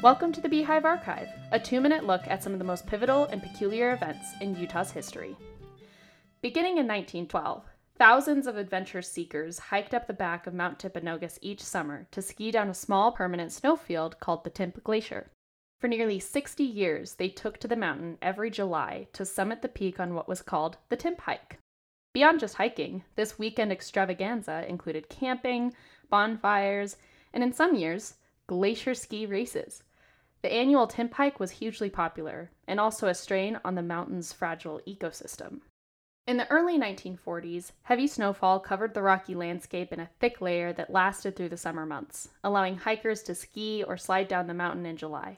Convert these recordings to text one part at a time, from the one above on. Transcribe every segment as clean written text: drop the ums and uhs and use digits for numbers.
Welcome to the Beehive Archive, a 2-minute look at some of the most pivotal and peculiar events in Utah's history. Beginning in 1912, thousands of adventure seekers hiked up the back of Mount Timpanogos each summer to ski down a small permanent snowfield called the Timp Glacier. For nearly 60 years, they took to the mountain every July to summit the peak on what was called the Timp Hike. Beyond just hiking, this weekend extravaganza included camping, bonfires, and in some years, glacier ski races. The annual Timp Hike was hugely popular, and also a strain on the mountain's fragile ecosystem. In the early 1940s, heavy snowfall covered the rocky landscape in a thick layer that lasted through the summer months, allowing hikers to ski or slide down the mountain in July.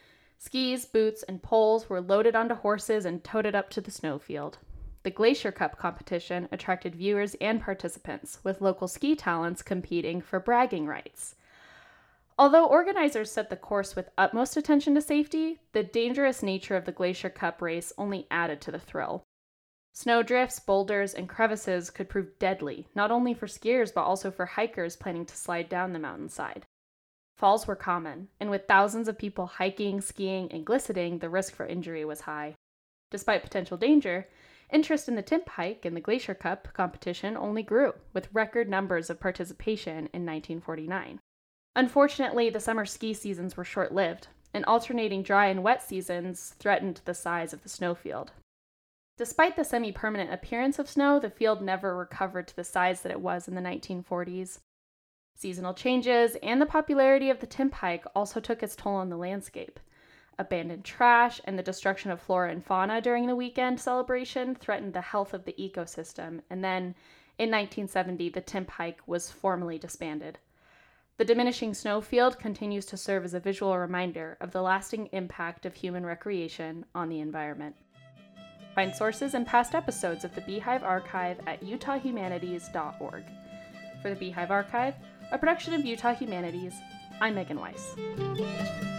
Skis, boots, and poles were loaded onto horses and toted up to the snowfield. The Glacier Cup competition attracted viewers and participants, with local ski talents competing for bragging rights. Although organizers set the course with utmost attention to safety, the dangerous nature of the Glacier Cup race only added to the thrill. Snowdrifts, boulders, and crevices could prove deadly, not only for skiers but also for hikers planning to slide down the mountainside. Falls were common, and with thousands of people hiking, skiing, and glistening, the risk for injury was high. Despite potential danger, interest in the Timp Hike and the Glacier Cup competition only grew, with record numbers of participation in 1949. Unfortunately, the summer ski seasons were short-lived, and alternating dry and wet seasons threatened the size of the snowfield. Despite the semi-permanent appearance of snow, the field never recovered to the size that it was in the 1940s. Seasonal changes and the popularity of the Timp Hike also took its toll on the landscape. Abandoned trash and the destruction of flora and fauna during the weekend celebration threatened the health of the ecosystem, and then, in 1970, the Timp Hike was formally disbanded. The diminishing snowfield continues to serve as a visual reminder of the lasting impact of human recreation on the environment. Find sources and past episodes of the Beehive Archive at utahhumanities.org. For the Beehive Archive, a production of Utah Humanities, I'm Megan Weiss.